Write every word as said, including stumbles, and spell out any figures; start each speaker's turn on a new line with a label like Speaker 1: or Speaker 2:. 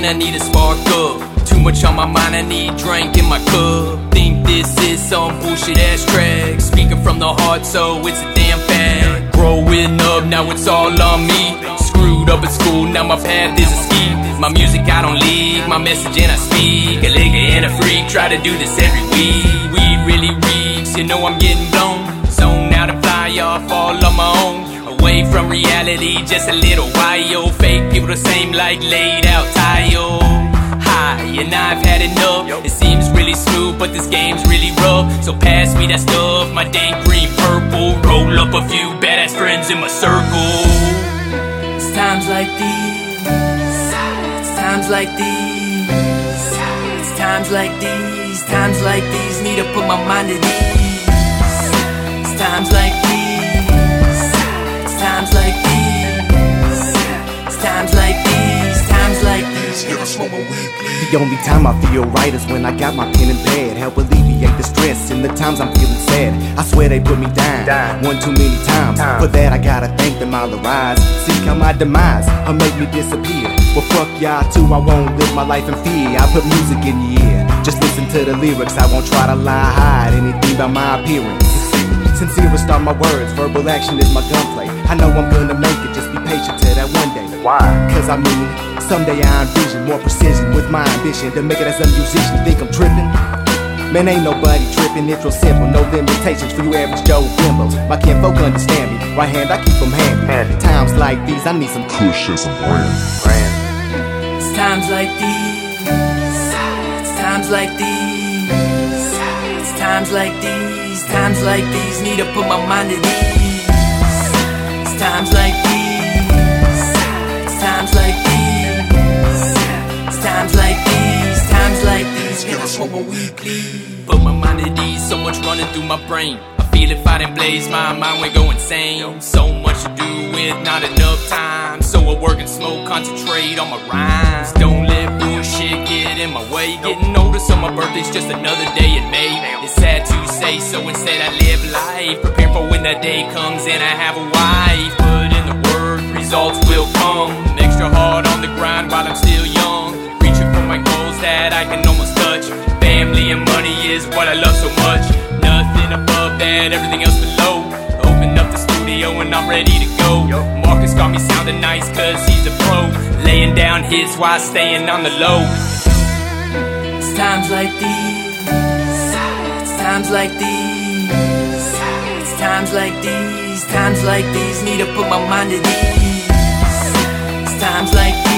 Speaker 1: and I need a spark up. Too much on my mind, I need drink in my cup. Think this is some bullshit ass track. Speaking from the heart, so it's a damn fact. Growing up, now it's all on me. Screwed up at school, now my path is a ski. My music I don't leak, my message and I speak. A nigga and a freak, try to do this every week. Weed really reeks, you know I'm getting blown. Zone out and fly off all on my own. Away from reality, just a little while. Fake people the same like laid out tile. High, and I've had enough. It seems really smooth, but this game's really rough. So pass me that stuff, my dank green purple. Roll up a few badass friends in my circle. It's times like these, it's times like these, it's times like these, times like these. Need to put my mind at ease. It's times like these, it's times like these, it's times like these, times like these.
Speaker 2: The only time I feel right is when I got my pen and pad. Help alleviate the stress in the times I'm feeling sad. I swear they put me down, down. one too many times. Time. For that I gotta thank them, I'll arise. Seek out my demise, or make me disappear. Well fuck y'all too, I won't live my life in fear. I put music in your ear, just listen to the lyrics. I won't try to lie, hide anything about my appearance. Sincerest are my words, verbal action is my gunplay. I know I'm gonna make it, just be patient till that one day.
Speaker 3: Why?
Speaker 2: Cause I mean, someday I envision more precision with my ambition to make it as a musician. Think I'm tripping? Man, ain't nobody tripping, it's real simple. No limitations for you average Joe Bimbos. My kinfolk understand me, right hand I keep them handy. handy. Times like these, I need some kush and some brand. brand.
Speaker 1: It's times like these, it's times like these, it's times like these, times like these. Need to put my mind at ease. It's times like these, it's times like these, it's times like these, times like these. Get us home a weekly. Put my mind at ease, so much running through my brain. I feel it fighting blaze, my mind will go insane. So much to do with not enough time. So I work and smoke, concentrate on my rhymes. Don't let bullshit get in my way. Getting older, so my birthday's just another day in May. It's sad to say, so instead I live life. Prepare for when that day comes and I have a wife. Put in the work, results will come. Extra hard on the grind while I'm still young. Reaching for my goals that I can almost touch. Family and money is what I love so much. Nothing above that, everything else below. Open up the studio and I'm ready to go. Marcus got me sounding nice cause he's a pro. Laying down hits while staying on the low. It's times like these, it's times like these, it's times like these, times like these. Need to put my mind at ease. It's times like these.